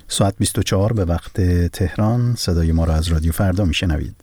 ساعت 24 به وقت تهران. صدای ما را از رادیو فردا میشنوید.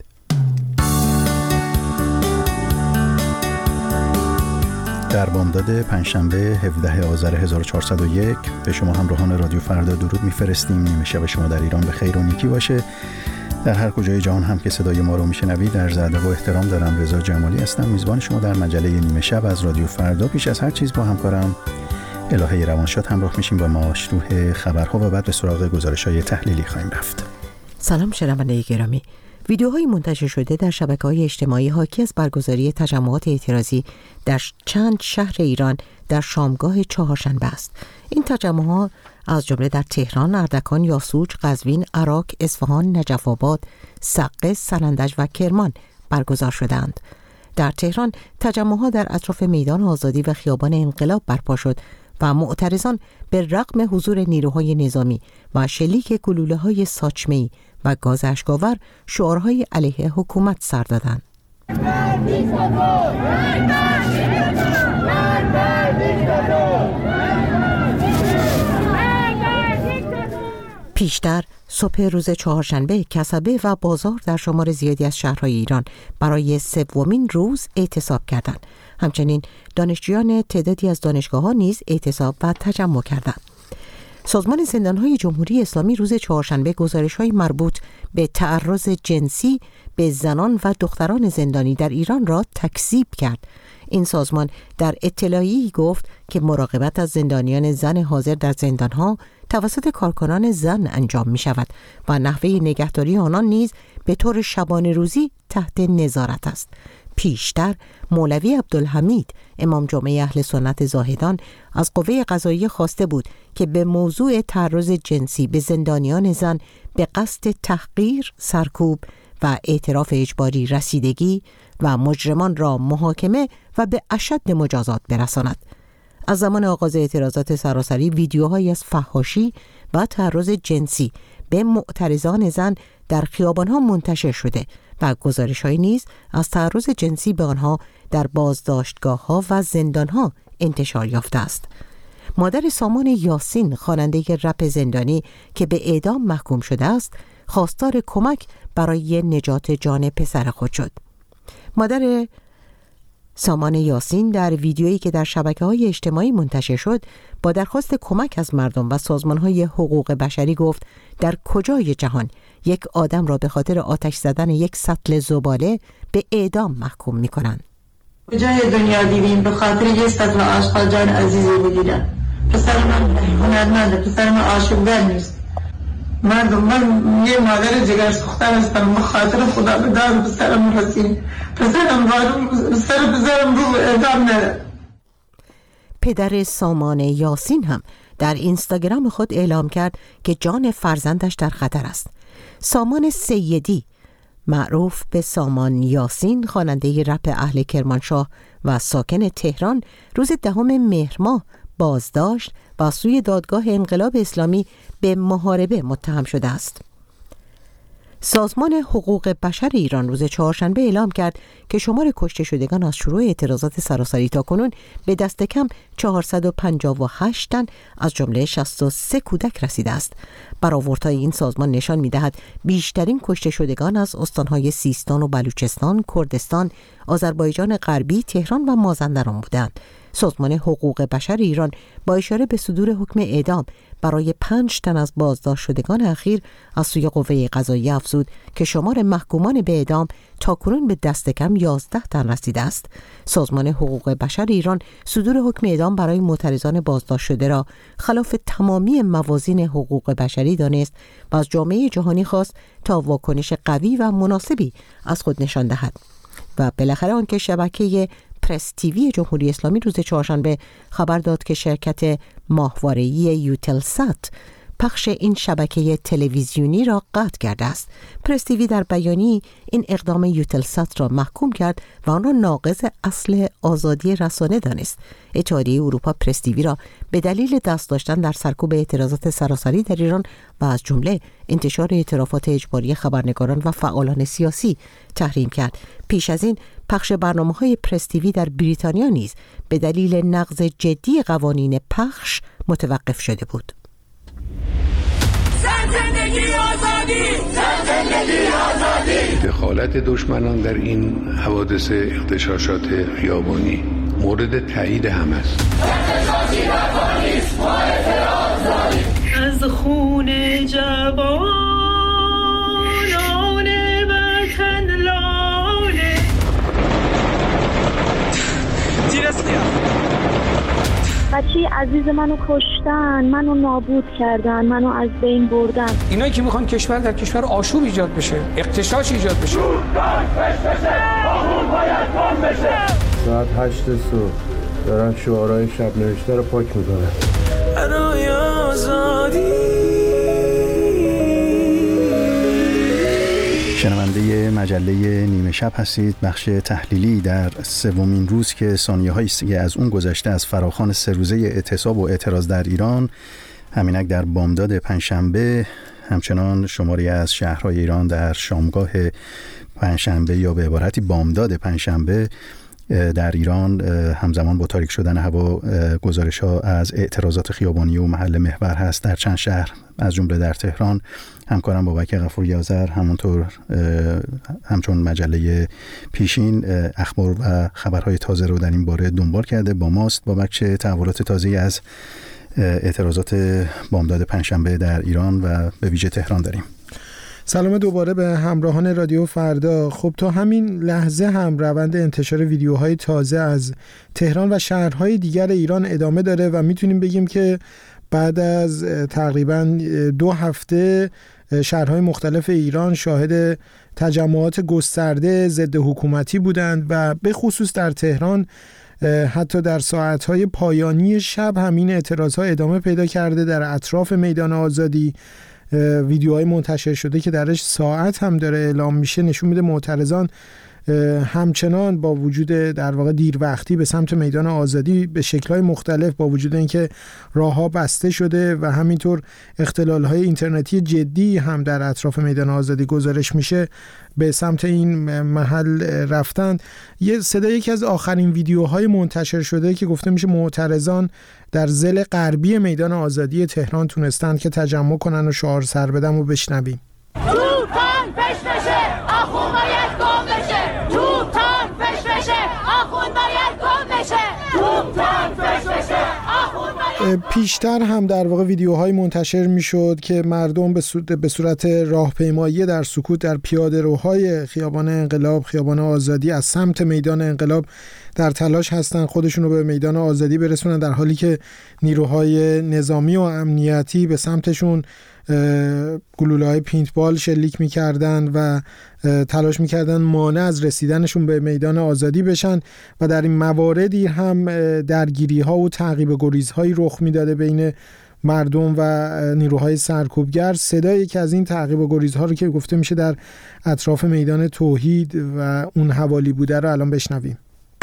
در بامداد پنجشنبه 17 آذر 1401 به شما همراهان رادیو فردا درود میفرستیم. نیمه شب شما در ایران به خیر و نیکی باشه. در هر کجای جهان هم که صدای ما رو میشنوید در ادب و احترام دارم. رضا جمالی هستم، میزبان شما در مجله نیمه شب از رادیو فردا. پیش از هر چیز با همکارم الهه روانشاد همراه میشیم با مشروح خبرها و بعد به سراغ گزارش‌های تحلیلی خواهیم رفت. سلام شنوندگان گرامی. ویدیوهای منتشر شده در شبکه‌های اجتماعی حاکی از برگزاری تجمعات اعتراضی در چند شهر ایران در شامگاه چهارشنبه است. این تجمعات از جمله در تهران، اردکان، یاسوج، قزوین، عراق، اصفهان، نجف آباد، سقه، سنندج و کرمان برگزار شدند. در تهران تجمعات در اطراف میدان آزادی و خیابان انقلاب برپا شد و معترضان به رغم حضور نیروهای نظامی و شلیک گلوله‌های ساچمه‌ای و گاز اشک‌آور شعارهای علیه حکومت سر دادند. پیشتر صبح روز چهارشنبه کسبه و بازار در شمار زیادی از شهرهای ایران برای سومین روز اعتصاب کردند. همچنین دانشجویان تعدادی از دانشگاه‌ها نیز اعتصاب و تجمع کردند. سازمان زندان‌های جمهوری اسلامی روز چهارشنبه گزارش‌های مربوط به تعرض جنسی به زنان و دختران زندانی در ایران را تکذیب کرد. این سازمان در اطلاعیه‌ای گفت که مراقبت از زندانیان زن حاضر در زندان‌ها توسط کارکنان زن انجام می‌شود و نحوه نگهداری آنان نیز به طور شبانه روزی تحت نظارت است. پیشتر مولوی عبدالحمید امام جمعه اهل سنت زاهدان از قوه قضاییه خواسته بود که به موضوع تعرض جنسی به زندانیان زن به قصد تحقیر، سرکوب و اعتراف اجباری رسیدگی و مجرمان را محاکمه و به اشد مجازات برساند. از زمان آغاز اعتراضات سراسری ویدیوهایی از فحاشی و تعرض جنسی به معترضان زن در خیابان‌ها منتشر شده و گزارش‌هایی نیز از تعرض جنسی به آنها در بازداشتگاه‌ها و زندان‌ها انتشار یافته است. مادر سامان یاسین، خواننده رپ زندانی که به اعدام محکوم شده است، خواستار کمک برای نجات جان پسر خود شد. مادر سامان یاسین در ویدیویی که در شبکه‌های اجتماعی منتشر شد با درخواست کمک از مردم و سازمان‌های حقوق بشری گفت در کجای جهان یک آدم را به خاطر آتش زدن یک سطل زباله به اعدام محکوم می‌کنند؟ کجای دنیا دیدیم به خاطر یک سطل آشغال جان عزیزی بگیرن؟ پسر من هنرمنده، پسر من عاشق‌گر نیست. من یه مادر جگرسوخته هستم، به خاطر خدا به داد پسرم رسید. پسرم رو اعدام نره. پدر سامان یاسین هم در اینستاگرام خود اعلام کرد که جان فرزندش در خطر است. سامان سیدی، معروف به سامان یاسین، خواننده رپ اهل کرمانشاه و ساکن تهران، روز 10 مهر ماه بازداشت و سوی دادگاه انقلاب اسلامی به محاربه متهم شده است. سازمان حقوق بشر ایران روز چهارشنبه اعلام کرد که شمار کشته شدگان از شروع اعتراضات سراسری تا کنون به دست کم 458 تن از جمله 63 کودک رسیده است. برآوردهای این سازمان نشان می‌دهد بیشترین کشته شدگان از استان‌های سیستان و بلوچستان، کردستان، آذربایجان غربی، تهران و مازندران بودند. سازمان حقوق بشر ایران با اشاره به صدور حکم اعدام برای 5 تن از بازداشت شدگان اخیر از سوی قوه قضاییه افزود که شمار محکومان به اعدام تاکنون به دست کم 11 تن رسیده است. سازمان حقوق بشر ایران صدور حکم اعدام برای معترضان بازداشت شده را خلاف تمامی موازین حقوق بشری دانست و از جامعه جهانی خواست تا واکنش قوی و مناسبی از خود نشان دهد. و بالاخره آنکه شبکه پرس تیوی جمهوری اسلامی روز چهارشنبه خبر داد که شرکت ماهواره‌ای یوتلسات پخش این شبکه تلویزیونی را قطع کرده است. پرس تیوی در بیانیه‌ای این اقدام یوتلسات را محکوم کرد و آن را ناقض اصل آزادی رسانه دانست. اتحادیه اروپا پرس تیوی را به دلیل دست داشتن در سرکوب اعتراضات سراسری در ایران و از جمله انتشار اعترافات اجباری خبرنگاران و فعالان سیاسی تحریم کرد. پیش از این پخش برنامه‌های پرس تیوی در بریتانیا نیز به دلیل نقض جدی قوانین پخش متوقف شده بود. دخالت دشمنان در این حوادث اغتشاشات خیابانی مورد تایید هم است. از خون جوانان وطن لاله بچه عزیز منو کشتن، منو نابود کردن، منو از بین بردن. اینایی که میخوان کشور در کشور آشوب ایجاد بشه، اغتشاش ایجاد بشه. ساعت 8 صبح دارن شعارهای شب نوشته رو پاک میکنن. برای آزادی. شنونده مجله نیمه شب هستید. بخش تحلیلی در سومین روز که ثانیه‌هایی از اون گذشته از فراخوان 3 روزه اعتصاب و اعتراض در ایران، همینک در بامداد پنجشنبه همچنان شماری از شهرهای ایران در شامگاه پنجشنبه یا به عبارتی بامداد پنجشنبه در ایران همزمان با تاریک شدن هوا گزارش‌ها از اعتراضات خیابانی و محل محور هست در چند شهر از جمله در تهران. همکارم بابک غفوری آذر همونطور همچون مجله پیشین اخبار و خبرهای تازه رو در این باره دنبال کرده. با ماست بابک، چه تحولات تازه‌ای از اعتراضات بامداد پنجشنبه در ایران و به ویژه تهران داریم؟ سلام دوباره به همراهان رادیو فردا. خب تا همین لحظه هم روند انتشار ویدیوهای تازه از تهران و شهرهای دیگر ایران ادامه داره و میتونیم بگیم که بعد از تقریباً 2 هفته شهرهای مختلف ایران شاهد تجمعات گسترده ضد حکومتی بودند و به خصوص در تهران حتی در ساعتهای پایانی شب همین اعتراضها ادامه پیدا کرده. در اطراف میدان آزادی ویدیوهای منتشر شده که درش ساعت هم داره اعلام میشه نشون میده معترضان همچنان با وجود در واقع دیر وقتی به سمت میدان آزادی به شکل‌های مختلف، با وجود اینکه راه‌ها بسته شده و همینطور اختلال‌های اینترنتی جدی هم در اطراف میدان آزادی گزارش میشه، به سمت این محل رفتن. یکی از آخرین ویدیوهای منتشر شده که گفته میشه معترضان در ضلع غربی میدان آزادی تهران تونستند که تجمع کنن و شعار سر بدن و بشنویم. توپان پش بشه، آخون باید گم بشه. توپان پش بشه، آخون باید گم بشه. توپان پش بشه، آخون باید. پیشتر هم در واقع ویدیوهای منتشر میشد که مردم به صورت راهپیمایی در سکوت در پیاده‌روهای خیابان انقلاب، خیابان آزادی از سمت میدان انقلاب در تلاش هستن خودشون رو به میدان آزادی برسونن، در حالی که نیروهای نظامی و امنیتی به سمتشون گلوله‌های پینتبال شلیک می‌کردند و تلاش می‌کردند مانع از رسیدنشون به میدان آزادی بشن و در این مواردی هم درگیری‌ها و تعقیب گریزهایی رخ می‌داده بین مردم و نیروهای سرکوبگر. صدای یکی از این تعقیب و گریزها رو که گفته میشه در اطراف میدان توحید و اون حوالی بوده رو الان بشنویم.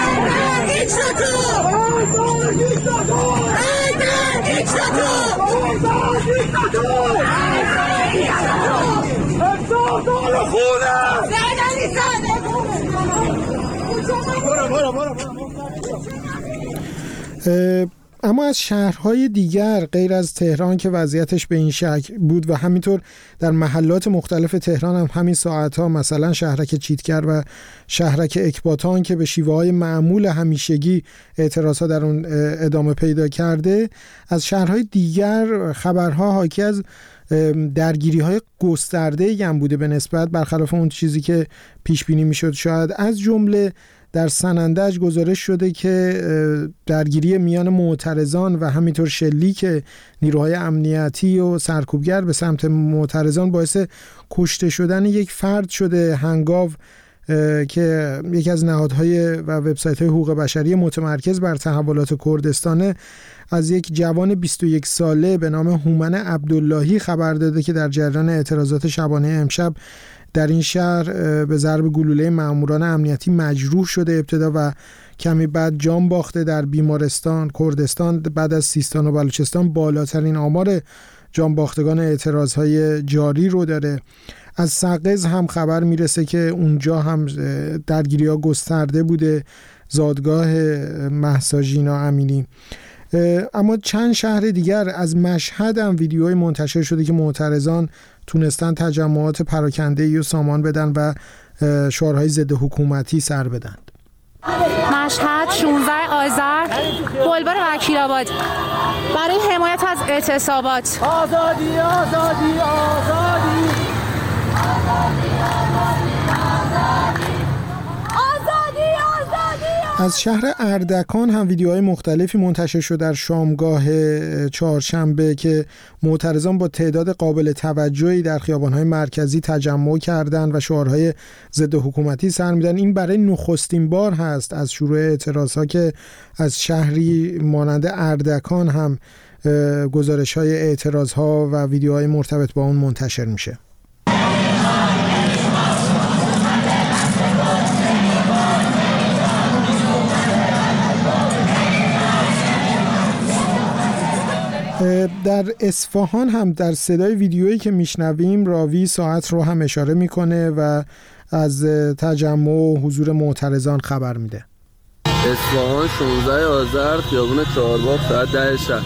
اما از شهرهای دیگر غیر از تهران که وضعیتش به این شکل بود و همینطور در محلات مختلف تهران هم همین ساعتها، مثلا شهرک چیتگر و شهرک اکباتان که به شیوه‌های معمول همیشگی اعتراضها در اون ادامه پیدا کرده، از شهرهای دیگر خبرها حاکی از درگیری‌های گسترده‌ای هم بوده به نسبت برخلاف اون چیزی که پیش بینی می‌شد. شاید از جمله در سنندج گزارش شده که درگیری میان معترضان و همینطور شلیک نیروهای امنیتی و سرکوبگر به سمت معترضان باعث کشته شدن یک فرد شده. هنگاو که یکی از نهادهای و وبسایت‌های حقوق بشری متمرکز بر تحولات کردستان از یک جوان 21 ساله به نام هومن عبداللهی خبر داده که در جریان اعتراضات شبانه امشب در این شهر به ضرب گلوله ماموران امنیتی مجروح شده ابتدا و کمی بعد جان باخته. در بیمارستان کردستان بعد از سیستان و بلوچستان بالاترین آمار جان باختگان اعتراضهای جاری رو داره. از سقز هم خبر میرسه که اونجا هم درگیری‌ها گسترده بوده، زادگاه مهسا ژینا امینی. اما چند شهر دیگر از مشهد هم ویدیوهای منتشر شده که معترضان تونستن تجمعات پراکنده‌ای و سامان بدن و شعارهای ضد حکومتی سر بدن. مشهد 16 آذر بلوار وکیل‌آباد برای حمایت از اعتصابات. آزادی آزادی آزادی از شهر اردکان هم ویدیوهای مختلفی منتشر شد در شامگاه چهارشنبه که معترضان با تعداد قابل توجهی در خیابان‌های مرکزی تجمع کردند و شعارهای ضد حکومتی سر میدن. این برای نخستین بار هست از شروع اعتراضها که از شهری مانند اردکان هم گزارش‌های اعتراضها و ویدیوهای مرتبط با اون منتشر میشه. در اصفهان هم در صدای ویدیویی که میشنویم راوی ساعت رو هم اشاره میکنه و از تجمع و حضور معترضان خبر میده. اصفهان 16 آذر خیابون چهارباغ ساعت 10 شب.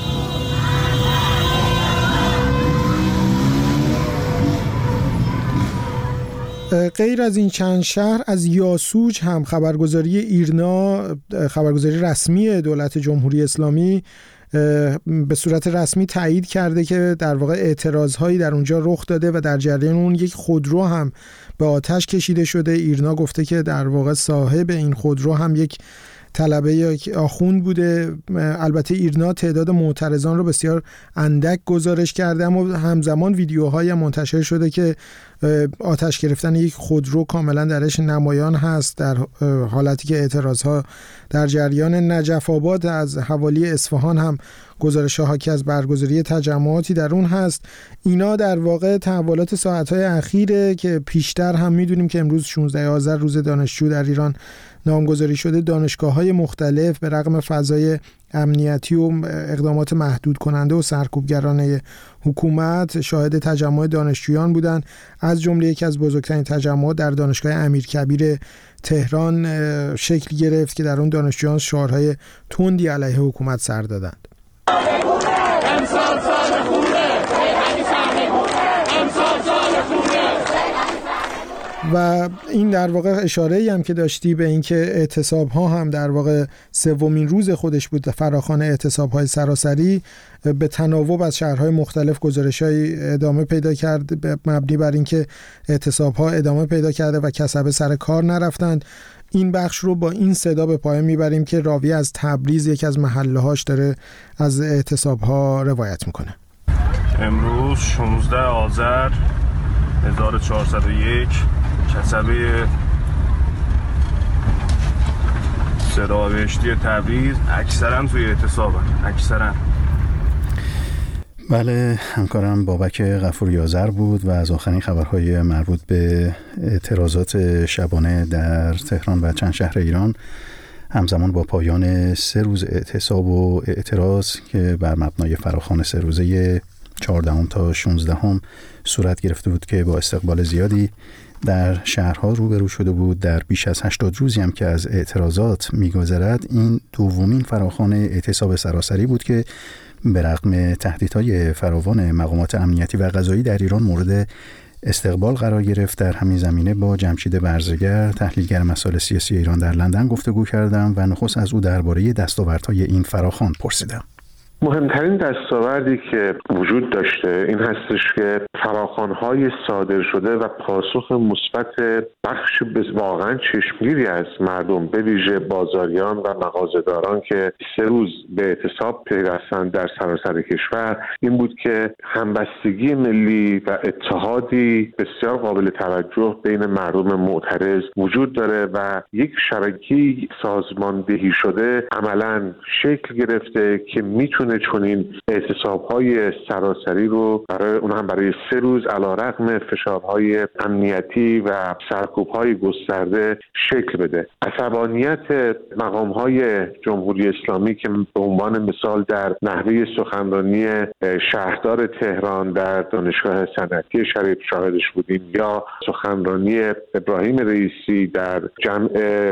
غیر از این چند شهر از یاسوج هم خبرگزاری ایرنا، خبرگزاری رسمی دولت جمهوری اسلامی، به صورت رسمی تایید کرده که در واقع اعتراضهایی در اونجا رخ داده و در جریان اون یک خودرو هم به آتش کشیده شده. ایرنا گفته که در واقع صاحب این خودرو هم یک طلبه یا آخوند بوده. البته ایرنا تعداد معترضان رو بسیار اندک گزارش کرده، اما همزمان ویدیوهایی منتشر شده که آتش گرفتن یک خودرو کاملا درش نمایان هست در حالتی که اعتراضها در جریان. نجف آباد از حوالی اصفهان هم گزارش حاکی از برگزاری تجمعاتی در اون هست. اینا در واقع تحولات ساعتهای اخیره که پیشتر هم میدونیم که امروز 16 آذر روز دانشجو در ایران نامگذاری شده. دانشگاه‌های مختلف به رغم فضای امنیتی و اقدامات محدود کننده و سرکوبگرانه حکومت شاهد تجمع دانشجویان بودند، از جمله یکی از بزرگترین تجمعات در دانشگاه امیرکبیر تهران شکل گرفت که در اون دانشجویان شعارهای تندی علیه حکومت سر دادند. و این در واقع اشاره‌ای هم که داشتی به اینکه اعتصاب‌ها هم در واقع سومین روز خودش بود، فراخوان اعتصاب‌های سراسری به تناوب از شهرهای مختلف گزارش‌های ادامه پیدا کرد، مبنی بر اینکه اعتصاب‌ها ادامه پیدا کرده و کسبه سر کار نرفتند. این بخش رو با این صدا به پایان میبریم که راوی از تبریز، یکی از محله‌هاش، داره از اعتصاب‌ها روایت میکنه. امروز 16 آذر 1401 کسبه صدابهشتی تبریز اکثرا توی اعتصابن. اکثرا. بله، همکارم بابک غفوری آذر بود و از آخرین خبرهای مربوط به اعتراضات شبانه در تهران و چند شهر ایران همزمان با پایان 3 روز اعتصاب و اعتراض که بر مبنای فراخوان 3 روزه 14 تا 16 صورت گرفته بود که با استقبال زیادی در شهرها روبرو شده بود. در بیش از 80 روزی هم که از اعتراضات می‌گذرد، این دومین فراخوان اعتصاب سراسری بود که به رغم تهدیدهای فراوان مقامات امنیتی و قضایی در ایران مورد استقبال قرار گرفت. در همین زمینه با جمشید برزگر، تحلیلگر مسائل سیاسی ایران در لندن گفتگو کردم و نخست از او درباره دستاوردهای این فراخوان پرسیدم. مهمترین دستاوردی که وجود داشته این هستش که فراخوان‌های صادر شده و پاسخ مثبت بخش واقعا چشمگیری از مردم، به ویژه بازاریان و مغازه‌داران که 3 روز به اعتصاب پیوستند در سراسر کشور، این بود که همبستگی ملی و اتحادی بسیار قابل توجه بین مردم معترض وجود داره و یک شبکه‌ای سازماندهی شده عملاً شکل گرفته که میتونه کردن چنین اعتصاب‌های سراسری رو برای 3 روز علیرغم فشارهای امنیتی و سرکوب‌های گسترده شکل بده. عصبانیت مقام‌های جمهوری اسلامی که به عنوان مثال در نحوه سخنرانی شهردار تهران در دانشگاه صنعتی شریف شاهدش بودیم یا سخنرانی ابراهیم رئیسی در جمع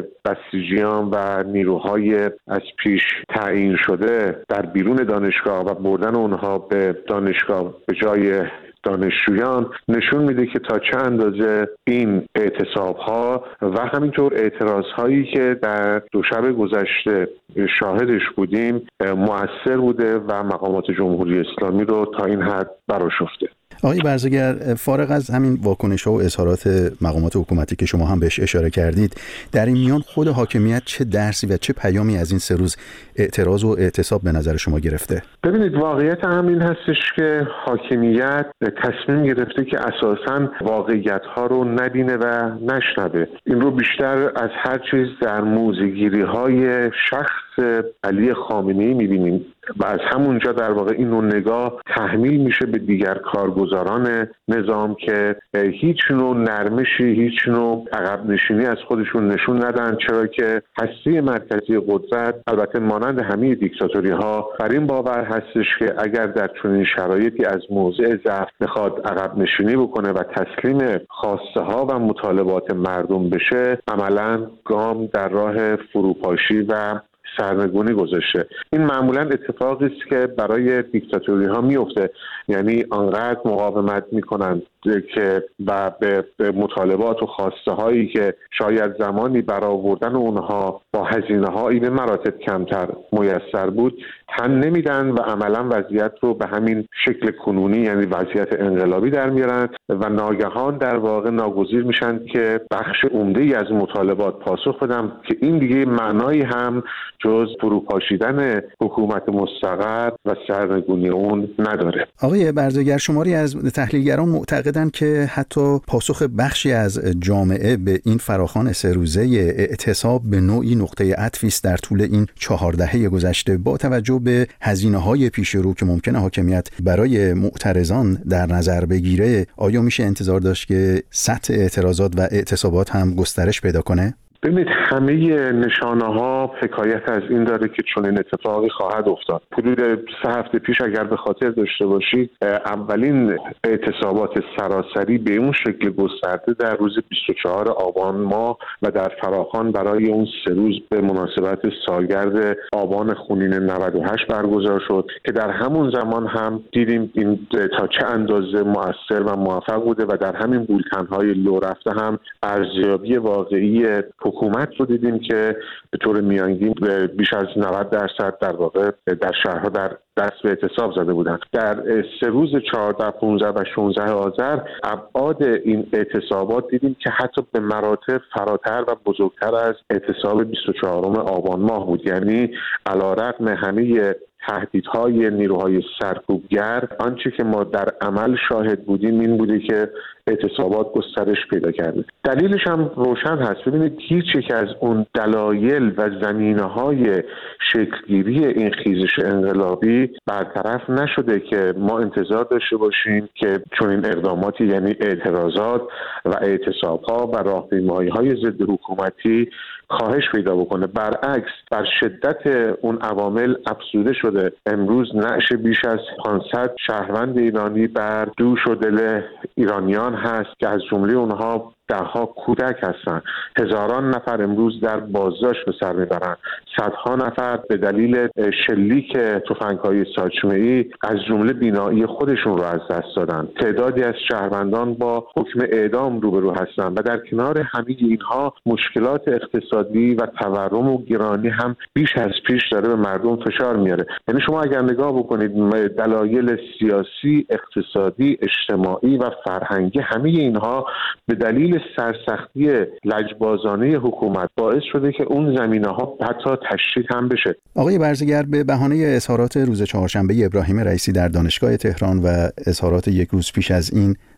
بسیجیان و نیروهای از پیش تعیین شده در بیرون دانشگاه و بردن اونها به دانشگاه به جای دانشجویان نشون میده که تا چه اندازه این اعتصاب‌ها و همینطور اعتراض‌هایی که در 2 شب گذشته شاهدش بودیم مؤثر بوده و مقامات جمهوری اسلامی رو تا این حد برآشفته. آقای برزگر، فارغ از همین واکنش‌ها و اظهارات مقامات حکومتی که شما هم بهش اشاره کردید، در این میان خود حاکمیت چه درسی و چه پیامی از این 3 روز اعتراض و اعتصاب به نظر شما گرفته؟ ببینید، واقعیت همین هستش که حاکمیت تصمیم گرفته که اساساً واقعیت‌ها رو نبینه و نشنوه. این رو بیشتر از هر چیز در موضع‌گیری‌های شخص علی خامنه‌ای می‌بینیم و از همونجا در واقع این نوع نگاه تحمیل میشه به دیگر کارگزاران نظام که هیچ نوع نرمشی، هیچ نوع عقب نشینی از خودشون نشون ندن، چرا که هسته مرکزی قدرت البته مانند همه دیکتاتوری‌ها بر این باور هستش که اگر در چنین شرایطی از موضع ضعف بخواد عقب نشینی بکنه و تسلیم خواسته ها و مطالبات مردم بشه، عملاً گام در راه فروپاشی و سرنگونی گذاشته. این معمولا اتفاقی است که برای دیکتاتوری ها میفته، یعنی آنقدر مقاومت میکنند که و به مطالبات و خواسته هایی که شاید زمانی برآوردن اونها با هزینه هایی به مراتب کمتر میسر بود تن نمیدن و عملا وضعیت رو به همین شکل کنونی، یعنی وضعیت انقلابی در میارن و ناگهان در واقع ناگزیر میشن که بخش عمده‌ای از مطالبات پاسخ بدن که این دیگه معنایی هم جز فروپاشیدن حکومت مستقر و سرنگونی اون نداره. آقای برزگر، شماری از تحلیلگران معتقدند که حتی پاسخ بخشی از جامعه به این فراخوان 3 روزه اعتصاب به نوعی نقطه عطفی است در طول این 4 دهه گذشته با توجه به هزینه‌های پیش رو که ممکنه حاکمیت برای معترضان در نظر بگیره. آیا میشه انتظار داشت که سطح اعتراضات و اعتصابات هم گسترش پیدا کنه؟ ببینید، همه نشانه‌ها حکایت از این داره که چنین اتفاقی خواهد افتاد. حدود 3 هفته پیش اگر به خاطر داشته باشید، اولین اعتصابات سراسری به اون شکل گسترده در روز 24 آبان ماه و در فراخوان برای اون 3 روز به مناسبت سالگرد آبان خونین 98 برگزار شد که در همون زمان هم دیدیم این تا چه اندازه مؤثر و موفق بوده و در همین بولتن‌های لو رفته هم ارزیابی واقعی حکومت رو دیدیم که به طور میانگین بیش از 90% در واقع در شهرها در دست به اعتصاب زده بودند. در 3 روز 14, 15 و 16 آذر ابعاد این اعتصابات دیدیم که حتی به مراتب فراتر و بزرگتر از اعتصاب 24 آبان ماه بود. یعنی علیرغم همه تهدیدهای نیروهای سرکوبگر، آنچه که ما در عمل شاهد بودیم این بوده که اعتصابات گسترش پیدا کرده. دلیلش هم روشن هست. ببینید، هیچ یک از اون دلایل و زمینه‌های شکلگیری این خیزش انقلابی برطرف نشده که ما انتظار داشته باشیم که چون این اقداماتی، یعنی اعتراضات و اعتصاب‌ها و راهپیمایی‌های ضد حکومتی کاهش پیدا بکنه. برعکس، بر شدت اون عوامل افزوده شده. امروز نعش بیش از 500 شهروند ایرانی بر دوش و دل ایرانیان هست که از جمله اونها دهها کودک هستند. هزاران نفر امروز در بازداشت به سر میبرند. صدها نفر به دلیل شلیک تفنگ‌های ساچمه‌ای از جمله بینایی خودشون رو از دست دادن. تعدادی از شهروندان با حکم اعدام روبرو هستند و در کنار همه اینها مشکلات اقتصادی و تورم و گرانی هم بیش از پیش داره به مردم فشار میاره. یعنی شما اگر نگاه بکنید، دلایل سیاسی، اقتصادی، اجتماعی و فرهنگی همه اینها به دلیل سرسختی لجبازانه حکومت باعث شده که اون زمینه‌ها حتی تشدید هم بشه. آقای برزگر، به بهانه اظهارات روز چهارشنبه ابراهیم رئیسی در دانشگاه تهران و اظهارات 1 روز پیش از این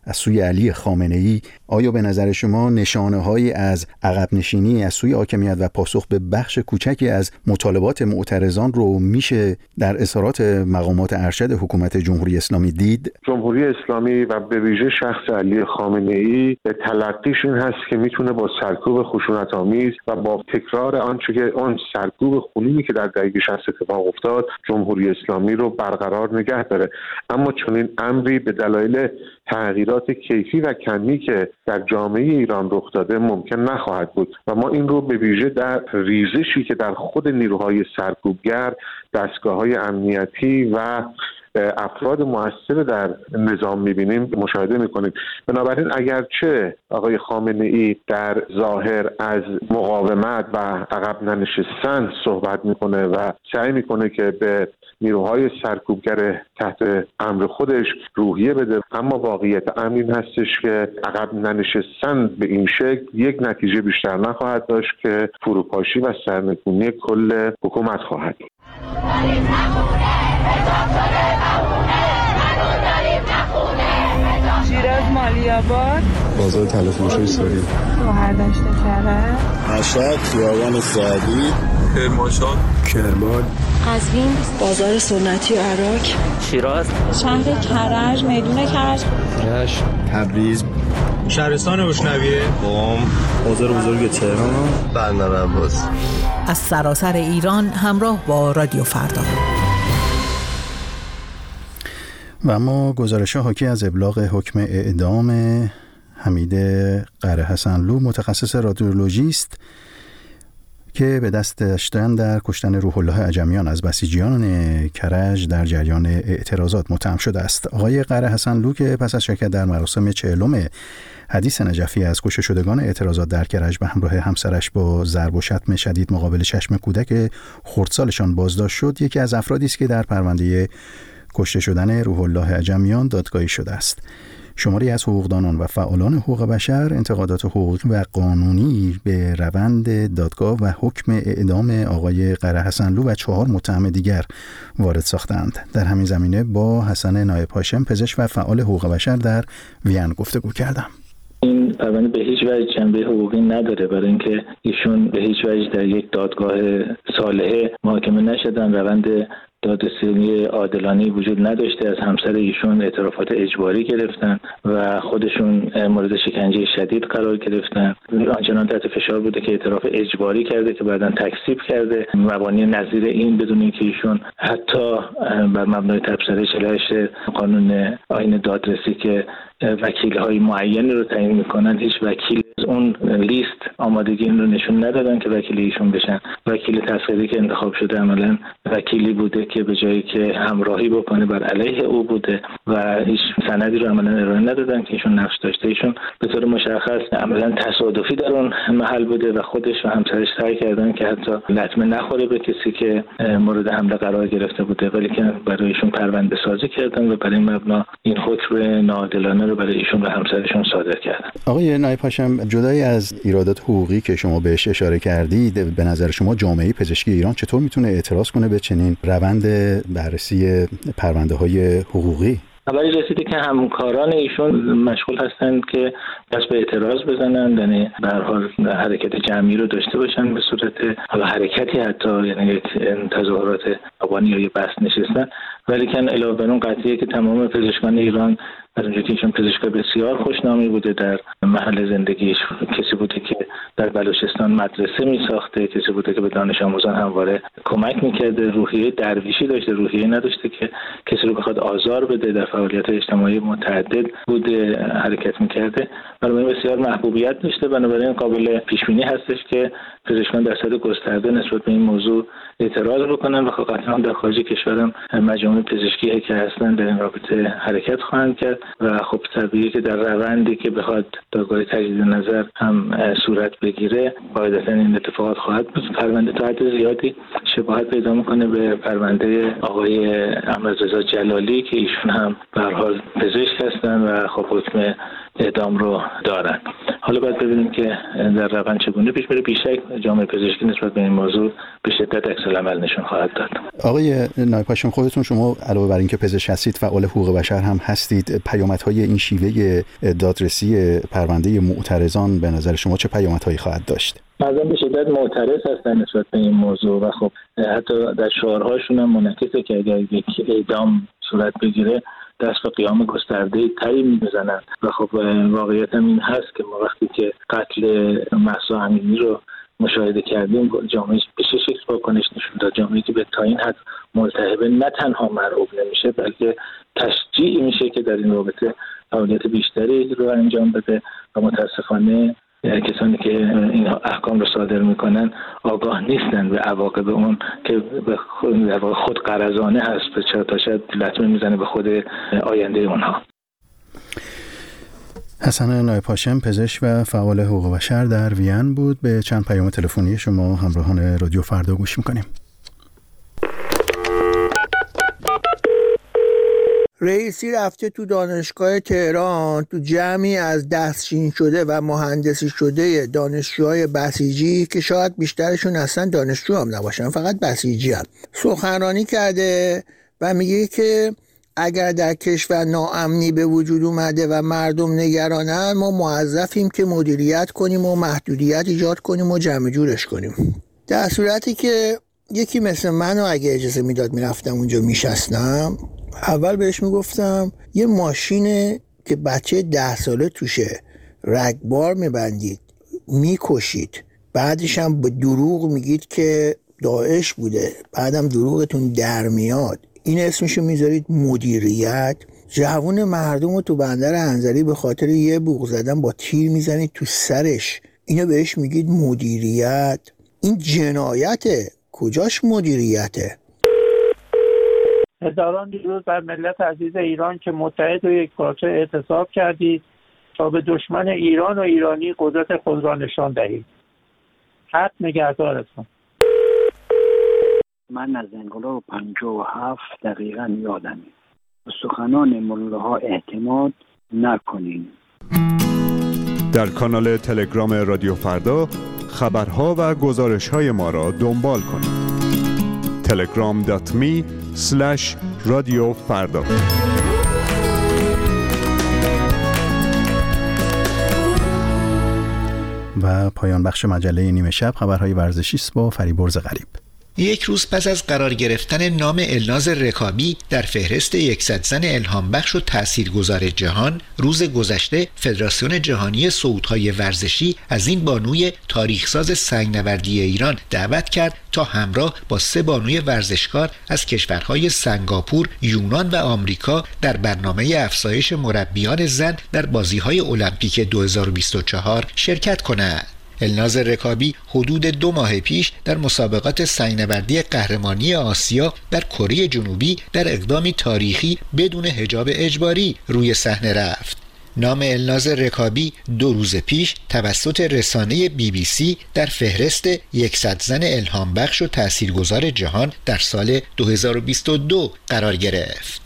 از سوی علی خامنه‌ای، آیا به نظر شما نشانه‌هایی از عقب نشینی از سوی حاکمیت و پاسخ به بخش کوچکی از مطالبات معترضان رو میشه در اظهارات مقامات ارشد حکومت جمهوری اسلامی دید؟ جمهوری اسلامی و به ویژه شخص علی خامنه‌ای تلقیش این هست که میتونه با سرکوب خشونت‌آمیز و با تکرار آنچه که اون سرکوب خونینی که در دهه 60 اتفاق افتاد جمهوری اسلامی رو برقرار نگه داره. اما چون این امری به دلایل تغییرات کیفی و کمی که در جامعه ایران رخ داده ممکن نخواهد بود و ما این رو به ویژه در ریزشی که در خود نیروهای سرکوبگر، دستگاه‌های امنیتی و افراد مؤثر در نظام می‌بینیم مشاهده می‌کنیم. بنابراین اگرچه آقای خامنه‌ای در ظاهر از مقاومت و عقب ننشستن صحبت می‌کنه و سعی می‌کنه که به نیروهای سرکوبگر تحت امر خودش روحیه بده، اما واقعیت امر این هستش که عقب ننشستن به این شکل یک نتیجه بیشتر نخواهد داشت که فروپاشی و سرنگونی کل حکومت خواهد بود. شیراز مالی‌آباد، بازار تلفروشی ساری، شهردشت کرج، مشهد خیابان سعدی، کرمانشاه، کرمان، قزوین، بازار سنتی عراق، شیراز، شهر کرج، میدون کرج، رشت، تبریز، شهرستان اشنویه، قم، بازار بزرگ تهران، بندر عباس. از سراسر ایران همراه با رادیو فردا. و اما گزارش حاکی از ابلاغ حکم اعدام حمید قرهحسنلو، متخصص رادیولوژی است که به دست داشتن در کشتن روح الله عجمیان از بسیجیان کرج در جریان اعتراضات متهم شده است. آقای قرهحسنلو که پس از شرکت در مراسم 40 حدیث نجفی از کشته شدگان اعتراضات در کرج به همراه همسرش با ضرب و شتم شدید مقابل چشم کودک خردسالشان بازداشت شد، یکی از افرادی است که در پرونده کشته شدن روح الله عجمیان دادگاهی شده است. شماری از حقوقدانان و فعالان حقوق بشر انتقادات حقوقی و قانونی به روند دادگاه و حکم اعدام آقای قرهحسنلو و 4 متهم دیگر وارد ساختند. در همین زمینه با حسن نایب هاشم، پزشک و فعال حقوق بشر در وین گفتگو کردم. این پرونده به هیچ وجه جنبه حقوقی نداره، برای اینکه ایشون به هیچ وجه در یک دادگاه صالحه محاکمه نشدن. روند دادرسی عادلانه‌ای وجود نداشته. از همسر ایشون اعترافات اجباری گرفتن و خودشون مورد شکنجه شدید قرار گرفتن. آنچنان تحت فشار بوده که اعتراف اجباری کرده که بعداً تکذیب کرده. مبانی نظیر این بدون اینکه ایشون حتی بر مبنای تبصره 48 قانون آیین دادرسی که وکیل‌های معینی رو تعیین می‌کنن، هیچ وکیل از اون لیست آمادگی این رو نشون ندادن که وکیل ایشون بشن. وکیل تسخیری که انتخاب شده عملاً وکیلی بوده که به جایی که همراهی بکنه بر علیه او بوده و هیچ سندی رو عملاً ارائه ندادن که ایشون نقش داشته. ایشون به طور مشخص عملاً تصادفی در اون محل بوده و خودش و همسرش سعی کردن که حتی لطمه نخوره به کسی که مورد حمله قرار گرفته بوده، ولی که برای ایشون پرونده سازی کردن و برای مبنا این حکم ناعادلانه رو برای ایشون و همسرشون صادر کردن. آقای نایب هاشم، جدای از ایرادات حقوقی که شما بهش اشاره کردید، به نظر شما جامعه پزشکی ایران چطور میتونه اعتراض کنه به چنین روند بررسی پرونده های حقوقی؟ خبری رسیده که همکاران ایشون مشغول هستند که دست به اعتراض بزنند، یعنی به هر حال حرکت جمعی رو داشته باشن به صورت حالا حرکتی، حتی یعنی یک تظاهرات خیابانی یا بحث نشستن، ولی که علاوه بر اون قضیه که تمام پزشکان ایران از اونجایی که ایشون پزشک بسیار خوشنامی بوده در محل زندگیش، کسی بوده که در بلوچستان مدرسه می ساخته، کسی بوده که به دانش آموزان همواره کمک میکرده، روحیه درویشی داشته، روحیه نداشته که کسی رو بخواد آزار بده، در فعالیت اجتماعی متعدد بوده حرکت میکرده، بنابراین بسیار محبوبیت داشته. بنابراین قابل پیش بینی هستش که پزشکان در صد گسترده نسبت به این موضوع اعتراض بکنن و قطعا در خارج کشورم مجامع پزشکی که هستن در این رابطه حرکت خواهند کرد و خب طبیعیه که در روندی که بخواد دادگاه تجدید نظر هم صورت بگیره قاعدتا این اتفاقات خواهد بود. پرونده تا حد زیادی شباهت پیدا میکنه به پرونده آقای احمدرضا جلالی که ایشون هم به هر حال پزشک هستن و خب حکم اعدام رو دارن. حالا باید ببینیم که در روند چگونه پیش بره. بیشک جامعه پزشکی نسبت به این موضوع به شدت عکس‌العمل نشون خواهد داد. آقای نایب هاشم، خودتون شما علاوه بر اینکه پزشک هستید فعال حقوق بشر هم هستید. پیامدهای این شیوه دادرسی پرونده معترضان به نظر شما چه پیامدهایی خواهد داشت؟ مردم به شدت معترض هستن نسبت به این موضوع و خب حتی در شعارهاشون هم منعکسه که اگر یک اعدام صورت بگیره دست به قیام گسترده تری می‌زنن و خب واقعیت هم این هست که ما وقتی که قتل مهسا امینی رو مشاهده کردیم جامعه به چه شکل واکنش نشون داد. جامعه‌ای که به تا این حد ملتهبه نه تنها مرعوب نمیشه بلکه تشجیع میشه که در این رابطه فعالیت بیشتری رو انجام بده و متاسفانه کسانی که این احکام رو صادر میکنن آگاه نیستن به عواقب اون که به خود غرضانه هست تا شاید لطمه میزنه به خود آینده اونها. حسن نایب هاشم، پزشک و فعال حقوق بشر در وین بود. به چند پیام تلفنی شما همراهان رادیو فردا گوش میکنیم. رئیسی رفته تو دانشگاه تهران تو جمعی از دستشین شده و مهندسی شده دانشجوهای بسیجی که شاید بیشترشون اصلا دانشجو هم نباشن، فقط بسیجی هم، سخنرانی کرده و میگه که اگر در کشور ناامنی به وجود اومده و مردم نگرانن ما موظفیم که مدیریت کنیم و محدودیت ایجاد کنیم و جمع جورش کنیم. در صورتی که یکی مثل منو اگه اجازه میداد میرفتم اونجا میشستم، اول بهش میگفتم یه ماشینه که بچه 10 ساله توشه رگبار میبندید میکشید، بعدش هم به دروغ میگید که داعش بوده، بعدم دروغتون در میاد، این اسمشو میذارید مدیریت. جوون مردم رو تو بندر انزلی به خاطر یه بوق زدن با تیر میزنید تو سرش، اینو بهش میگید مدیریت. این جنایته، کجاش مدیریته؟ هزاران درود بر ملت عزیز ایران که متحد و یک پارچه اعتصاب کردید تا به دشمن ایران و ایرانی قدرت خود را نشان دهید. حق نگهدارتون. من از انقلاب 57 دقیقاً یادمه. به سخنان ملاها اعتماد نکنین. در کانال تلگرام رادیو فردا خبرها و گزارش‌های ما را دنبال کنید. telegram.me/رادیو فردا. و پایان بخش مجله نیمه شب خبرهای ورزشی است با فریبرز غریب. یک روز پس از قرار گرفتن نام الناز رکابی در فهرست 100 زن الهام بخش و تاثیرگذار جهان، روز گذشته فدراسیون جهانی صعودهای ورزشی از این بانوی تاریخساز سنگنوردی ایران دعوت کرد تا همراه با 3 بانوی ورزشکار از کشورهای سنگاپور، یونان و آمریکا در برنامه افزایش مربیان زن در بازی‌های المپیک 2024 شرکت کنند. الناز رکابی حدود 2 ماه پیش در مسابقات سنگنوردی قهرمانی آسیا در کره جنوبی در اقدامی تاریخی بدون حجاب اجباری روی صحنه رفت. نام الناز رکابی 2 روز پیش توسط رسانه BBC در فهرست 100 زن الهام بخش و تاثیرگذار جهان در سال 2022 قرار گرفت.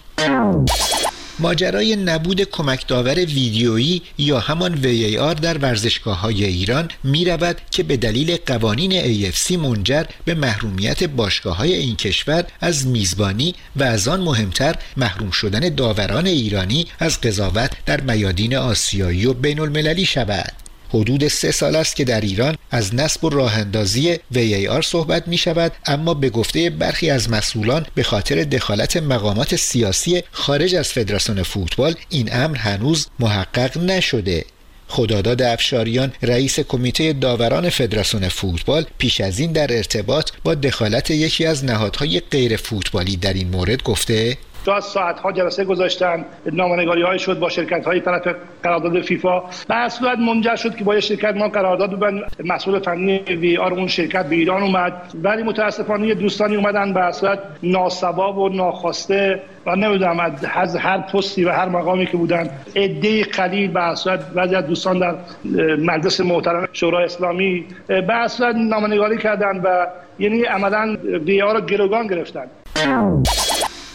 ماجرای نبود کمک داور ویدیویی یا همان VAR در ورزشگاه‌های ایران می‌رود که به دلیل قوانین AFC منجر به محرومیت باشگاه‌های این کشور از میزبانی و از آن مهمتر محروم شدن داوران ایرانی از قضاوت در میادین آسیایی و بین‌المللی شود. حدود 3 سال است که در ایران از نصب و راه اندازی VAR صحبت می شود، اما به گفته برخی از مسئولان به خاطر دخالت مقامات سیاسی خارج از فدراسیون فوتبال این امر هنوز محقق نشده. خداداد افشاریان رئیس کمیته داوران فدراسیون فوتبال پیش از این در ارتباط با دخالت یکی از نهادهای غیر فوتبالی در این مورد گفته تا ساعت‌ها جلسه گذاشتن، نامه‌نگاری‌های شد با شرکت‌های طرف قرارداد فیفا. به هر صورت منجر شد که با یک شرکت ما قرارداد ببندیم. مسئول فنی VAR اون شرکت به ایران اومد، ولی متأسفانه دوستانی اومدن به صورت ناسباب و ناخواسته و نمیدونم از هر پستی و هر مقامی که بودن عده قلیل به صورت بعضی از دوستان در مجلس محترم شورای اسلامی به صورت نامه‌نگاری کردن و یعنی عملاً VAR رو گروگان گرفتن.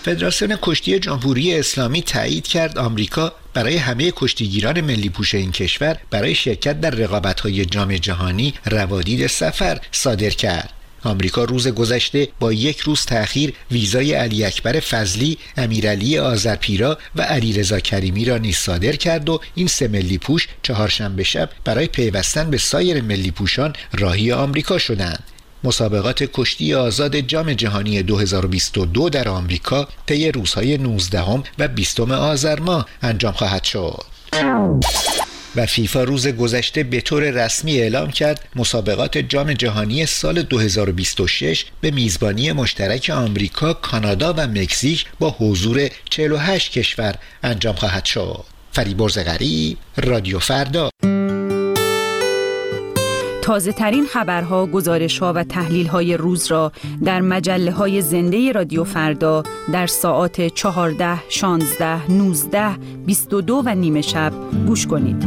فدراسیون کشتی جمهوری اسلامی تایید کرد آمریکا برای همه کشتیگیران ملی پوش این کشور برای شرکت در رقابت‌های جام جهانی روادید سفر صادر کرد. آمریکا روز گذشته با 1 روز تأخیر ویزای علی اکبر فضلی، امیرعلی آذرپیرا و علیرضا کریمی را نیز صادر کرد و این 3 ملی پوش چهارشنبه شب برای پیوستن به سایر ملی پوشان راهی آمریکا شدند. مسابقات کشتی آزاد جام جهانی 2022 در آمریکا طی روزهای 19 و 20 آذر ماه انجام خواهد شد. و فیفا روز گذشته به طور رسمی اعلام کرد مسابقات جام جهانی سال 2026 به میزبانی مشترک آمریکا، کانادا و مکزیک با حضور 48 کشور انجام خواهد شد. فریبرز غریب، رادیو فردا. تازه ترین خبرها، گزارش‌ها و تحلیل‌های روز را در مجله‌های زنده رادیو فردا در ساعات 14، 16، 19، 22 و نیم شب گوش کنید.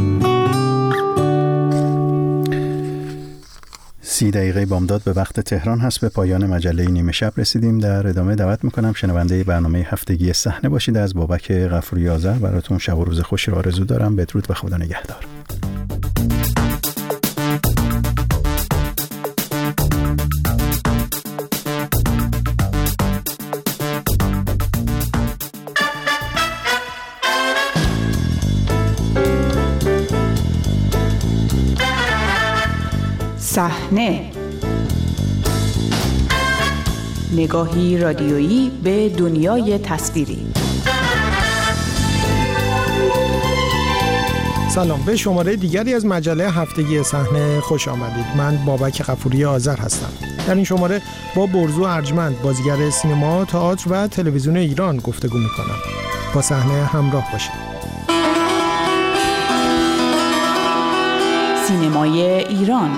30 دقیقه بامداد به وقت تهران هست. به پایان مجله نیمه شب رسیدیم. در ادامه دعوت میکنم شنونده برنامه هفتگی صحنه باشید. از بابک غفوری آذر براتون شب و روز خوشی را آرزو دارم. بدرود و خدا نگهدار. صحنه، نگاهی رادیویی به دنیای تصویری. سلام، به شماره دیگری از مجله هفتگی صحنه خوش آمدید. من بابک غفوری آذر هستم. در این شماره با برزو ارجمند، بازیگر سینما، تئاتر و تلویزیون ایران گفتگو می‌کنم. با صحنه همراه باشید. سینمای ایران.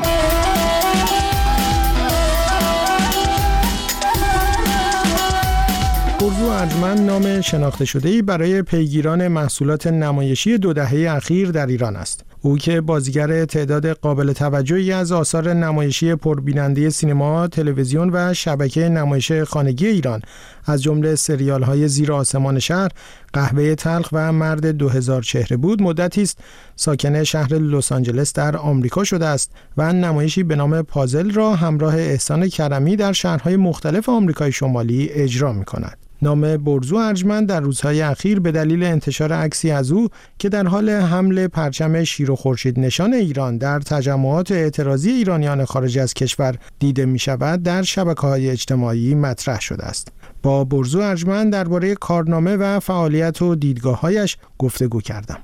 برزو ارجمند نام شناخته شده‌ای برای پیگیران محصولات نمایشی 2 دهه اخیر در ایران است. او که بازیگر تعداد قابل توجهی از آثار نمایشی پربیننده سینما، تلویزیون و شبکه نمایش خانگی ایران از جمله سریال‌های زیر آسمان شهر، قهوه تلخ و مرد 2000 چهره بود، مدتی است ساکن شهر لس آنجلس در آمریکا شده است و نمایشی به نام پازل را همراه احسان کرمی در شهرهای مختلف آمریکای شمالی اجرا می‌کند. نام برزو ارجمند در روزهای اخیر به دلیل انتشار عکسی از او که در حال حمل پرچم شیر و خورشید نشان ایران در تجمعات اعتراضی ایرانیان خارج از کشور دیده می شود در شبکه‌های اجتماعی مطرح شده است. با برزو ارجمند درباره کارنامه و فعالیت و دیدگاه‌هایش گفتگو کردم.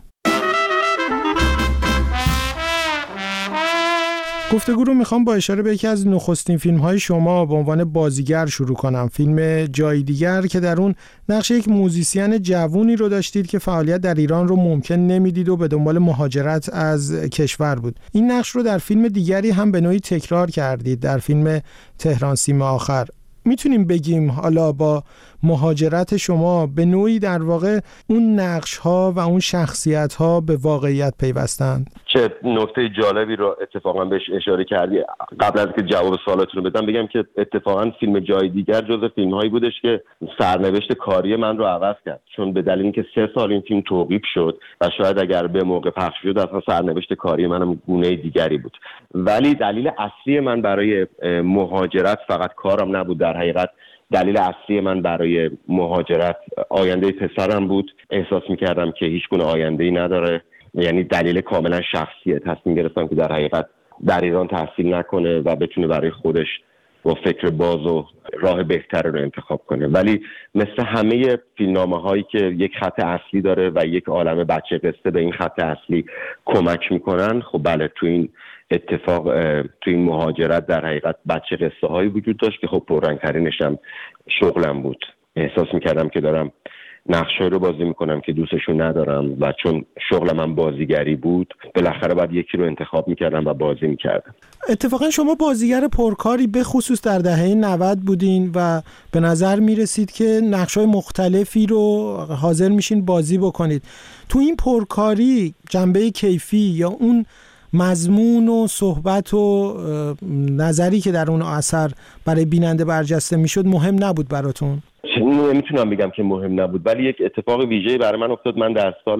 گفتگو رو میخوام با اشاره به یکی از نخستین فیلم‌های شما به عنوان بازیگر شروع کنم. فیلم جای دیگر که در اون نقش یک موزیسین جوونی رو داشتید که فعالیت در ایران رو ممکن نمیدید و به دنبال مهاجرت از کشور بود. این نقش رو در فیلم دیگری هم به نوعی تکرار کردید، در فیلم تهران سیم آخر. میتونیم بگیم حالا با مهاجرت شما به نوعی در واقع اون نقش‌ها و اون شخصیت‌ها به واقعیت پیوستند؟ چه نکته جالبی رو اتفاقا بهش اشاره کردی. قبل از که جواب سوالتون رو بدم بگم که اتفاقا فیلم جای دیگر جزو فیلم‌هایی بودش که سرنوشت کاری من رو عوض کرد، چون به دلیل اینکه 3 سال این فیلم توقیف شد و شاید اگر به موقع پخش شد اصلا سرنوشت کاری منم گونه دیگری بود. ولی دلیل اصلی من برای مهاجرت فقط کارم نبود. در حقیقت دلیل اصلی من برای مهاجرت آینده پسرم بود. احساس می‌کردم که هیچ گونه آینده‌ای نداره. یعنی دلیل کاملا شخصیه. تصمیم گرفتم که در حقیقت در ایران تحصیل نکنه و بتونه برای خودش با فکر باز و راه بهتر رو انتخاب کنه. ولی مثل همه فیلمنامه‌هایی که یک خط اصلی داره و یک عالمه بچه قصه به این خط اصلی کمک میکنن، خب بله تو این اتفاق تو این مهاجرت در حقیقت بچه قصه هایی وجود داشت که خب پررنگ‌ترینش هم شغلم بود. احساس میکردم که دارم نقشه‌ای رو بازی میکنم که دوستشون ندارم و چون شغلم هم بازیگری بود بالاخره باید یکی رو انتخاب میکردم و بازی میکردم. اتفاقا شما بازیگر پرکاری به خصوص در دهه 90 بودین و به نظر میرسید که نقش‌های مختلفی رو حاضر میشین بازی بکنید. تو این پرکاری جنبه کیفی یا اون مضمون و صحبت و نظری که در اون اثر برای بیننده برجسته میشد مهم نبود براتون؟ نمیتونم بگم که مهم نبود، ولی یک اتفاق ویژه‌ای برای من افتاد. من در سال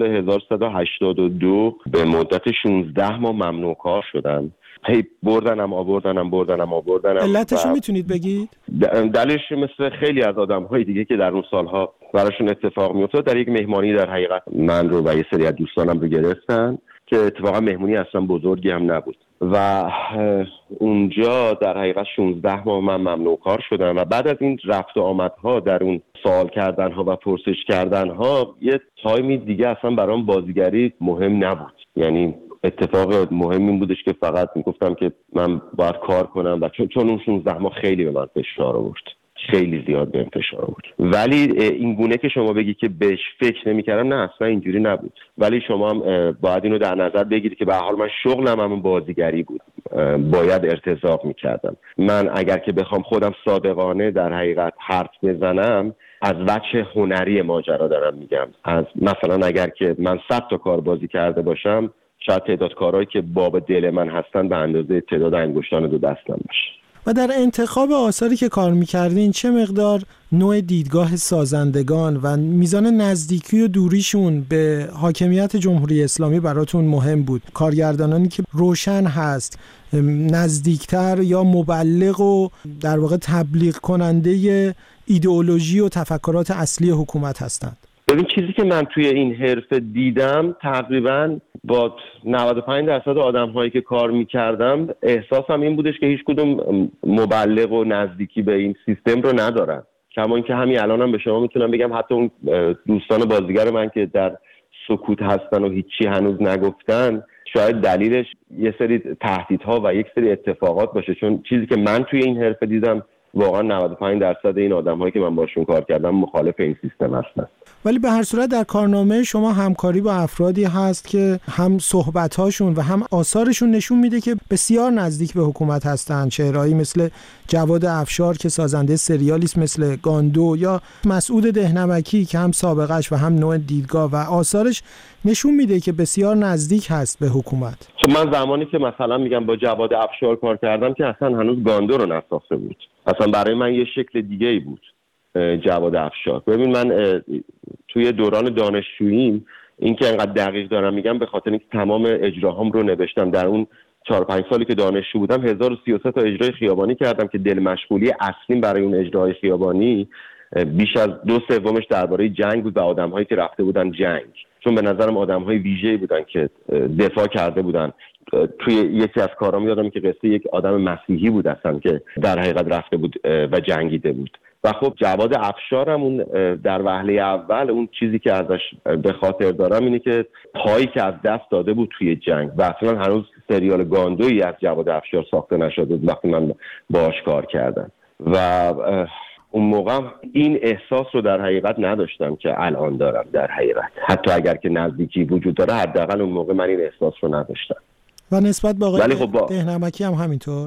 1382 به مدت 16 ماه ممنوع کار شدم. هی بردنم آوردنم. علتشو میتونید بگید؟ دلیلش مثل خیلی از آدم‌های دیگه که در اون سالها براشون اتفاق میافتاد، در یک مهمانی در حقیقت من رو و یه سری از دوستانم رو گرفتن که اتفاقا مهمونی اصلا بزرگی هم نبود و اونجا در حقیقت 16 ماه من ممنوع کار شدم و بعد از این رفت و آمدها در اون سوال کردنها و پرسش کردنها یه تایمی دیگه اصلا برام بازیگری مهم نبود. یعنی اتفاق مهم این بودش که فقط میگفتم که من باید کار کنم و چون اون 16 ماه خیلی به من فشار آورد، خیلی زیاد بهم فشار آورد. ولی این گونه که شما بگی که بهش فکر نمی‌کردم، نه اصلا اینجوری نبود. ولی شما هم باید اینو در نظر بگیرید که به هر حال من شغلم همون بازیگری بود، باید ارتزاق می‌کردم. من اگر که بخوام خودم صادقانه در حقیقت حرف بزنم، از وجه هنری ماجرا دارم میگم. از مثلا اگر که من 100 تا کار بازی کرده باشم، شاید تعداد کارهایی که باب دل من هستن به اندازه تعداد انگشتان دو دستم باشه. و در انتخاب آثاری که کار میکردین چه مقدار نوع دیدگاه سازندگان و میزان نزدیکی و دوریشون به حاکمیت جمهوری اسلامی براتون مهم بود؟ کارگردانانی که روشن هست، نزدیکتر یا مبلغ و در واقع تبلیغ کننده ایدئولوژی و تفکرات اصلی حکومت هستند؟ ببین، چیزی که من توی این حرفه دیدم تقریباً با 95% آدم‌هایی که کار می‌کردم احساسم این بودش که هیچ کدوم مبلغ و نزدیکی به این سیستم رو ندارن. کما اینکه همین الانم به شما میتونم بگم حتی اون دوستان بازیگر من که در سکوت هستن و هیچی هنوز نگفتن، شاید دلیلش یه سری تهدیدها و یک سری اتفاقات باشه، چون چیزی که من توی این حرفه دیدم واقعا 95% این آدم‌هایی که من باشون کار کردم مخالف این سیستم هستن. ولی به هر صورت در کارنامه شما همکاری با افرادی هست که هم صحبت‌هاشون و هم آثارشون نشون میده که بسیار نزدیک به حکومت هستن. چهرهایی مثل جواد افشار که سازنده سریالی است مثل گاندو، یا مسعود دهنمکی که هم سابقش و هم نوع دیدگاه و آثارش نشون میده که بسیار نزدیک هست به حکومت. من زمانی که مثلا میگم با جواد افشار کار کردم که اصلا هنوز گاندو رو نساخته بود. اصلا برای من یه شکل دیگه ای بود جواد افشار. ببین، من توی دوران دانشجوییم، این که انقدر دقیق دارم میگم به خاطر اینکه تمام اجراهام رو نوشتم. در اون 4-5 سالی که دانشجو بودم 1033 تا اجرای خیابانی کردم که دل مشغولی اصلیم برای اون اجرای خیابانی بیش از 2/3 درباره جنگ بود و آدم‌هایی که رفته بودن جنگ، چون به نظرم آدم‌های ویژه‌ای بودن که دفاع کرده بودن. توی یکی از کارام یادم که قصه یک آدم مسیحی بود اصلا که در حقیقت رفته بود و جنگیده بود. و خب جواد افشار هم اون در وهله اول اون چیزی که ازش به خاطر دارم اینه که پایی که از دست داده بود توی جنگ و اصلا هنوز سریال گاندویی از جواد افشار ساخته نشده بود وقتی من باهاش کار کردم و اون موقع این احساس رو در حقیقت نداشتم که الان دارم. در حقیقت حتی اگر که نزدیکی وجود داره، حداقل اون موقع من این احساس رو نداشتم. و نسبت به آقای دهنمکی هم همینطور؟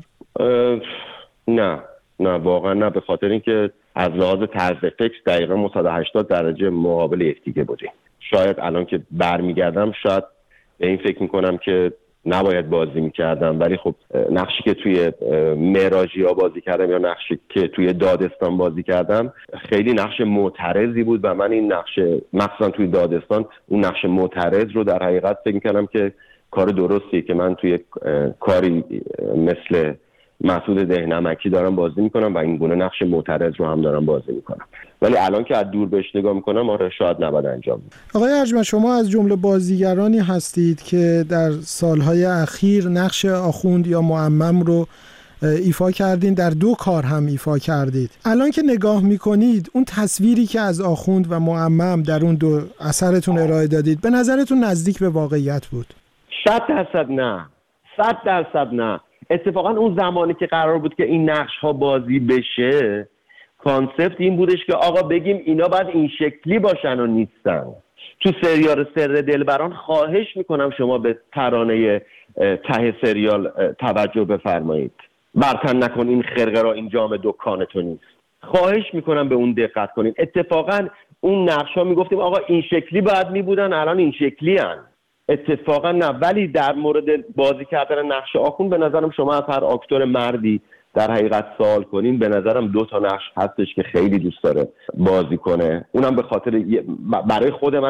نه واقعا نه، به خاطر اینکه از لحاظ طرز فکر دقیقا 180 درجه مقابل یکدیگه بودیم. شاید الان که برمیگردم شاید به این فکر میکنم که نباید بازی میکردم، ولی خب نقشی که توی معراجیا بازی کردم یا نقشی که توی دادستان بازی کردم خیلی نقش معترضی بود و من این نقش مثلا توی دادستان اون نقش معترض رو در حقیقت فکر میکردم که کار درستیه که من توی کاری مثل مسعود دهنمکی دارم بازی میکنم و این گونه نقش معترض رو هم دارم بازی میکنم. ولی الان که از دور بهش نگاه میکنم آره شاید نباید انجام بدم. آقای ارجمند، شما از جمله بازیگرانی هستید که در سالهای اخیر نقش آخوند یا معمم رو ایفا کردین، در 2 کار هم ایفا کردید. الان که نگاه میکنید اون تصویری که از آخوند و معمم در اون 2 اثرتون ارائه دادید به نظرتون نزدیک به واقعیت بود؟ 100% نه. 100% نه. اتفاقا اون زمانی که قرار بود که این نقش ها بازی بشه، کانسپت این بودش که آقا بگیم اینا باید این شکلی باشن و نیستن. تو سریال سر دلبران خواهش میکنم شما به ترانه ته سریال توجه بفرمایید. برتن نکن این خرقه را این جام دکان تو نیست. خواهش میکنم به اون دقت کنید. اتفاقا اون نقش ها میگفتیم آقا این شکلی باید میبودن، الان این شکلی هن. اتفاقا نه. ولی در مورد بازی کردن نقش آخوند به نظرم شما از هر اکتور مردی در حقیقت سوال کنین، به نظرم 2 تا نقش هستش که خیلی دوست داره بازی کنه. اونم به خاطر برای خود من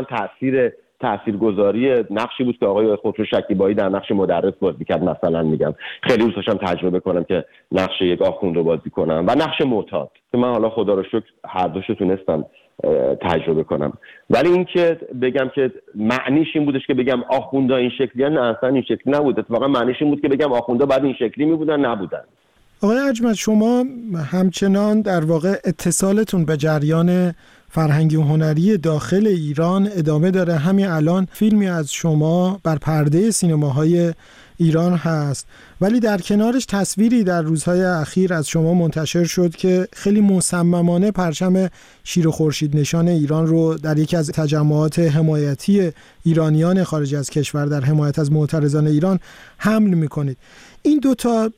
تاثیرگذاری نقشی بود که آقای خسرو شکیبایی در نقش مدرس بازی کرد. مثلا میگم خیلی دوست داشتم تجربه کنم که نقش یک آخوند رو بازی کنم و نقش معتاد که من حالا خدا رو شکر هر دوشو تونستم تجربه کنم. ولی این که بگم که معنیش این بودش که بگم آخوندا این شکلی، نه اصلا این شکلی نبود. اتفاقا معنیش این بود که بگم آخوندا بعد این شکلی میبودن، نبودن. آقای ارجمند، شما همچنان در واقع اتصالتون به جریان فرهنگی و هنری داخل ایران ادامه داره. همین الان فیلمی از شما بر پرده سینماهای ایران هست، ولی در کنارش تصویری در روزهای اخیر از شما منتشر شد که خیلی مصممانه پرچم شیر و خورشید نشان ایران رو در یکی از تجمعات حمایتی ایرانیان خارج از کشور در حمایت از معترضان ایران حمل میکنید. این 2 تا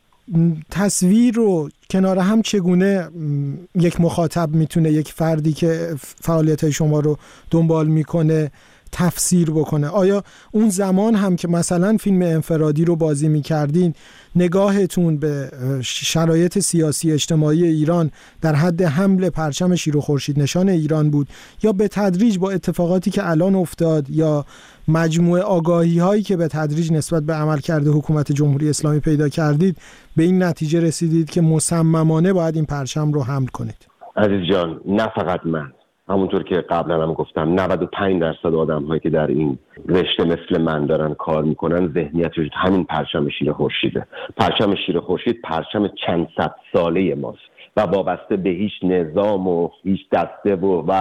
تصویر رو کنار هم چگونه یک مخاطب میتونه، یک فردی که فعالیت شما رو دنبال میکنه، تفسیر بکنه؟ آیا اون زمان هم که مثلا فیلم انفرادی رو بازی میکردین نگاهتون به شرایط سیاسی اجتماعی ایران در حد حمل پرچم شیر و خورشید نشان ایران بود، یا به تدریج با اتفاقاتی که الان افتاد یا مجموعه آگاهی هایی که به تدریج نسبت به عملکرد حکومت جمهوری اسلامی پیدا کردید به این نتیجه رسیدید که مصممانه باید این پرچم رو حمل کنید؟ عزیز جان، نه فقط من، همونطور که قبلا هم گفتم 95% آدم هایی که در این رشته مثل من دارن کار میکنن ذهنیتش همین پرچم شیر خورشیده. پرچم شیر خورشید پرچم چند صد ساله ماست و وابسته به هیچ نظام و هیچ دسته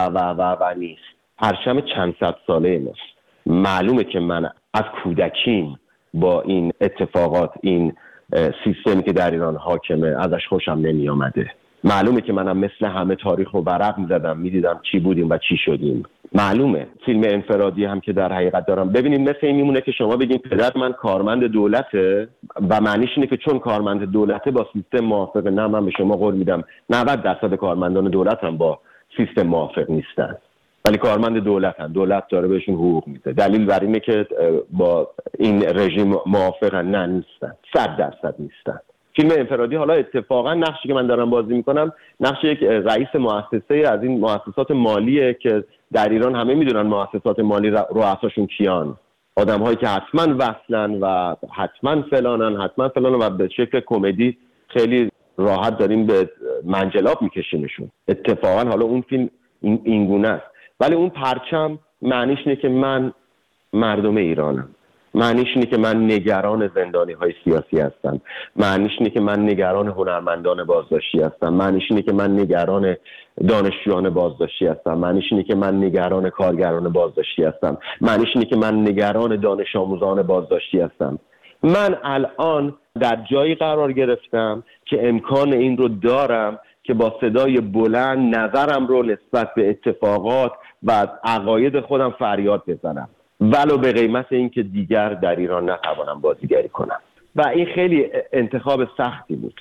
و نیست. پرچم چند صد ساله ماست. معلومه که من از کودکیم با این اتفاقات، این سیستمی که در ایران حاکمه ازش خوشم نمی آمده. معلومه که منم مثل همه تاریخ رو ورق می‌زدم، می‌دیدم چی بودیم و چی شدیم. معلومه فیلم انفرادی هم که در حقیقت دارم، ببینید مثل این میمونه که شما بگین پدر من کارمند دولته و معنیش اینه که چون کارمند دولته با سیستم موافقه. نه، من به شما قول میدم 90% کارمندان دولت هم با سیستم موافق نیستن، ولی کارمند دولت داره بهشون حقوق میده. دلیل بر اینه که با این رژیم موافقن؟ نه، نیستن، 100% نیستن. فیلم انفرادی حالا اتفاقا نقشی که من دارم بازی میکنم نقش یک رئیس مؤسسه از این مؤسسات مالیه که در ایران همه میدونن مؤسسات مالی رؤساشون کیان، آدم هایی که حتما وصلن و حتما فلانن و به شکل کمدی خیلی راحت داریم به منجلاب میکشیمشون. اتفاقا حالا اون فیلم این گونه است، ولی اون پرچم معنیش اینه که من مردم ایرانم، معنیش اینه که من نگران زندانی های سیاسی هستم، معنیش اینه که من نگران هنرمندان بازداشتی هستم، معنیش اینه که من نگران دانشجویان بازداشتی هستم، معنیش اینه که من نگران کارگران بازداشتی هستم، معنیش اینه که من نگران دانش آموزان بازداشتی هستم. من الان در جایی قرار گرفتم که امکان این رو دارم که با صدای بلند نظرم رو نسبت به اتفاقات و عقاید خودم فریاد بزنم، ولو به قیمت این که دیگر در ایران نتوانم بازیگری کنم. و این خیلی انتخاب سختی بود،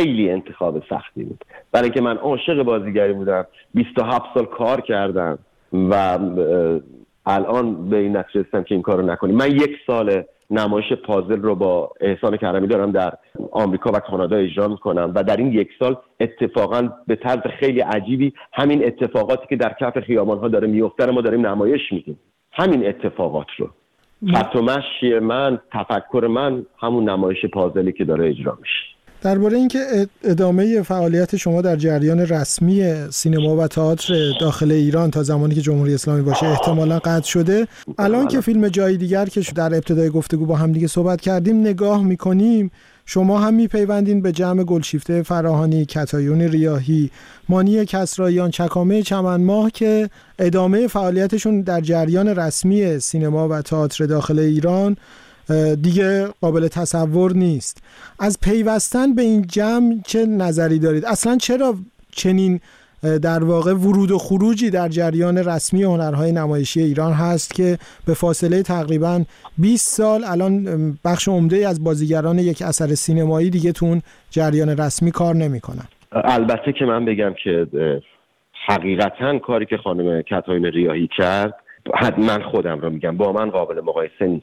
برای اینکه من عاشق بازیگری بودم، 27 سال کار کردم و الان به این نتیجه رسیدم که این کارو نکنیم. من 1 سال نمایش پازل رو با احسان کرمی دارم در آمریکا و کانادا اجرا میکنم و در این 1 سال اتفاقا به طرز خیلی عجیبی همین اتفاقاتی که در کف خیابان‌ها داره میفته رو ما داریم نمایش میدیم. همین اتفاقات رو، خط و مشی من، تفکر من، همون نمایش پازلی که داره اجرا میشه. درباره اینکه ادامه فعالیت شما در جریان رسمی سینما و تئاتر داخل ایران تا زمانی که جمهوری اسلامی باشه احتمالاً قطع شده، الان که فیلم جای دیگر که در ابتدای گفتگو با هم دیگه صحبت کردیم نگاه میکنیم، شما هم میپیوندین به جمع گلشیفته فراهانی، کتایون ریاحی، مانی کسراییان، چکامه چمنماه که ادامه فعالیتشون در جریان رسمی سینما و تئاتر داخل ایران دیگه قابل تصور نیست. از پیوستن به این جمع چه نظری دارید؟ اصلا چرا چنین در واقع ورود و خروجی در جریان رسمی هنرهای نمایشی ایران هست که به فاصله تقریباً 20 سال الان بخش عمده از بازیگران یک اثر سینمایی دیگه تو اون جریان رسمی کار نمی‌کنن؟ البته که من بگم که حقیقتاً کاری که خانم کتایون ریاحی کرد، من خودم رو میگم، با من قابل مقایسه نیست.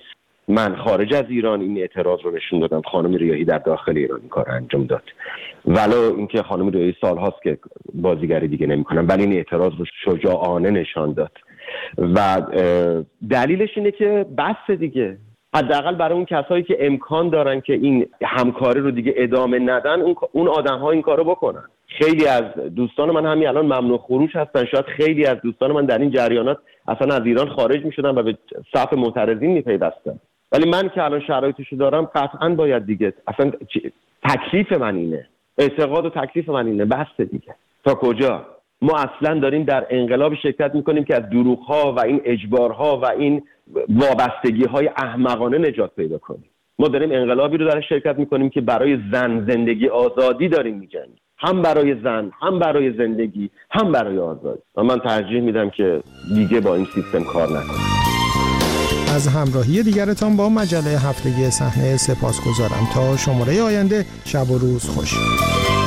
من خارج از ایران این اعتراض رو نشون دادم، خانم ریاحی در داخل ایران این کار انجام داد، ولو اینکه خانم ریاحی سال‌هاست که بازیگری دیگه نمی‌کنن، ولی این اعتراض رو شجاعانه نشان داد و دلیلش اینه که بس دیگه، حداقل برای اون کسایی که امکان دارن که این همکاری رو دیگه ادامه ندن، اون آدم‌ها این کارو بکنن. خیلی از دوستان من همین الان ممنوع خروج هستن، شاید خیلی از دوستان من در این جریانات اصلا از ایران خارج می‌شدن و به صف معترضین می‌پیوستن، ولی من که الان شرایطشو دارم قطعاً باید دیگه، اصلا تکلیف من اینه، اعتقاد و تکلیف من اینه، بس دیگه. تا کجا؟ ما اصلا داریم در انقلاب شرکت میکنیم که از دروغ‌ها و این اجبارها و این وابستگی‌های احمقانه نجات پیدا کنیم. ما داریم انقلابی رو در شرکت میکنیم که برای زن زندگی آزادی داریم میجنگیم، هم برای زن، هم برای زندگی، هم برای آزادی. و من ترجیح میدم که دیگه با این سیستم کار نکنم. از همراهی دیگرتان با مجله هفتگی صحنه سپاسگزارم. تا شماره آینده، شب و روز خوش.